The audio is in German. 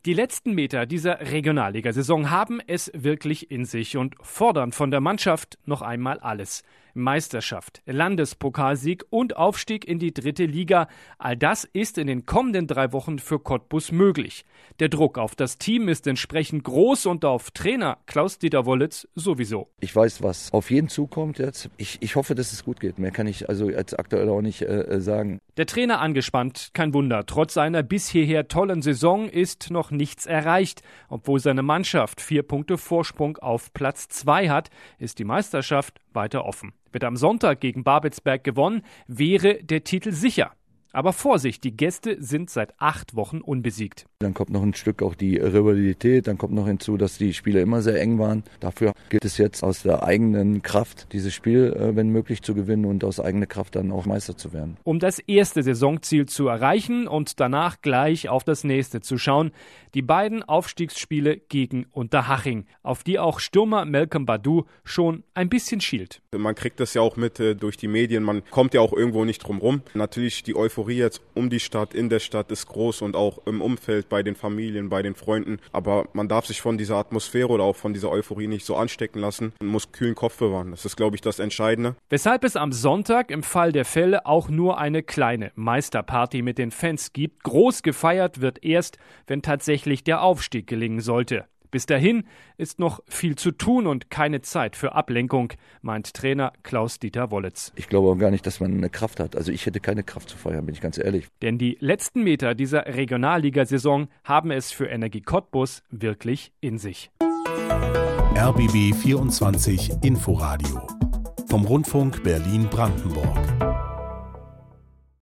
Die letzten Meter dieser Regionalligasaison haben es wirklich in sich und fordern von der Mannschaft noch einmal alles. Meisterschaft, Landespokalsieg und Aufstieg in die 3. Liga. All das ist in den kommenden 3 Wochen für Cottbus möglich. Der Druck auf das Team ist entsprechend groß und auf Trainer Klaus-Dieter Wollitz sowieso. Ich weiß, was auf jeden zukommt jetzt. Ich hoffe, dass es gut geht. Mehr kann ich also jetzt aktuell auch nicht sagen. Der Trainer angespannt, kein Wunder. Trotz seiner bis hierher tollen Saison ist noch nichts erreicht. Obwohl seine Mannschaft 4 Punkte Vorsprung auf Platz 2 hat, ist die Meisterschaft weiter offen. Wird am Sonntag gegen Babelsberg gewonnen, wäre der Titel sicher. Aber Vorsicht, die Gäste sind seit 8 Wochen unbesiegt. Dann kommt noch ein Stück auch die Rivalität, dann kommt noch hinzu, dass die Spiele immer sehr eng waren. Dafür gilt es jetzt aus der eigenen Kraft, dieses Spiel, wenn möglich, zu gewinnen und aus eigener Kraft dann auch Meister zu werden. Um das erste Saisonziel zu erreichen und danach gleich auf das nächste zu schauen, die beiden Aufstiegsspiele gegen Unterhaching, auf die auch Stürmer Malcolm Badou schon ein bisschen schielt. Man kriegt das ja auch mit durch die Medien, man kommt ja auch irgendwo nicht drum rum. Natürlich die Euphorie jetzt um die Stadt, in der Stadt ist groß und auch im Umfeld, bei den Familien, bei den Freunden. Aber man darf sich von dieser Atmosphäre oder auch von dieser Euphorie nicht so anstecken lassen. Man muss kühlen Kopf bewahren. Das ist, glaube ich, das Entscheidende. Weshalb es am Sonntag im Fall der Fälle auch nur eine kleine Meisterparty mit den Fans gibt. Groß gefeiert wird erst, wenn tatsächlich der Aufstieg gelingen sollte. Bis dahin ist noch viel zu tun und keine Zeit für Ablenkung, meint Trainer Klaus-Dieter Wollitz. Ich glaube auch gar nicht, dass man eine Kraft hat. Also ich hätte keine Kraft zu feiern, bin ich ganz ehrlich. Denn die letzten Meter dieser Regionalligasaison haben es für Energie Cottbus wirklich in sich. RBB 24 Inforadio vom Rundfunk Berlin-Brandenburg.